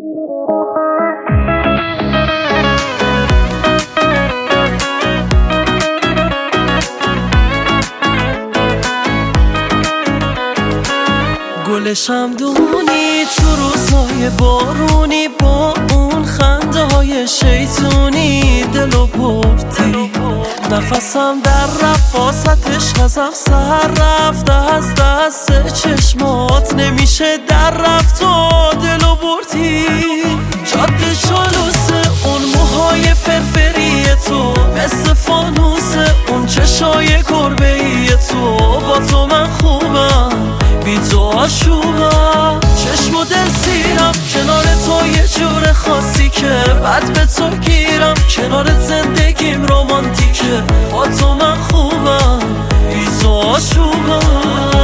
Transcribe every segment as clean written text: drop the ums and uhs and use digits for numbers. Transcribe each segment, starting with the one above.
گل شمدونی تو روزهای بارونی، با اون خنده های شیطونی دلو بردی. نفسم در رفت واسطش ازم سر رفت، از دست چشمات نمیشه در رفت و دلو بردی. جاده چالوس اون موهای فرفری تو، مثل فانوس اون چشای گربه‌ای تو. با تو من خوبم بی تو آشوبم، چشم و دل سیرم کنار تو یه جور خاصی که بعد به تو گیرم. کنارت زندگیم رومانتیکه، با تو من خوبم بی تو آشوبم.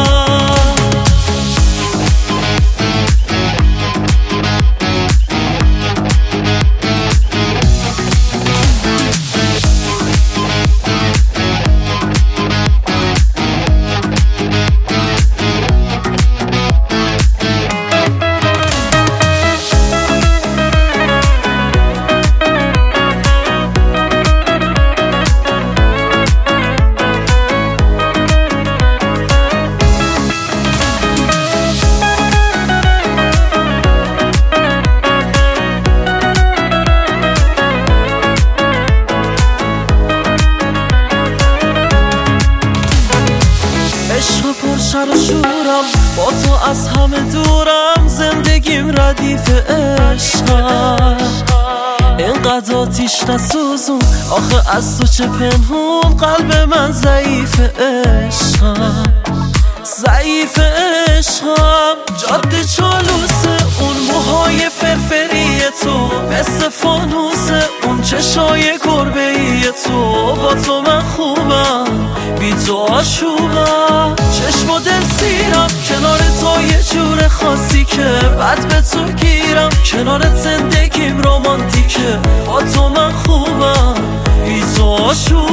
عشق پر شر و شورم، با تو از همه دورم. زندگیم ردیف عشقم، اینقدر آتیش نسوزون آخه از تو چه پنهون. قلب من ضعیف عشقم، ضعیف عشقم. جاده چالوس اون موهای فرفری تو، مثل فانوس اون چشای گربه‌ای تو. با تو من خوبم بی تو آشوبم، چشم و دل سیرم کنار تو یه جور خاصی که بعد به تو گیرم. کنارت زندگیم رومانتیکه، با تو من خوبم بی تو آشوبم.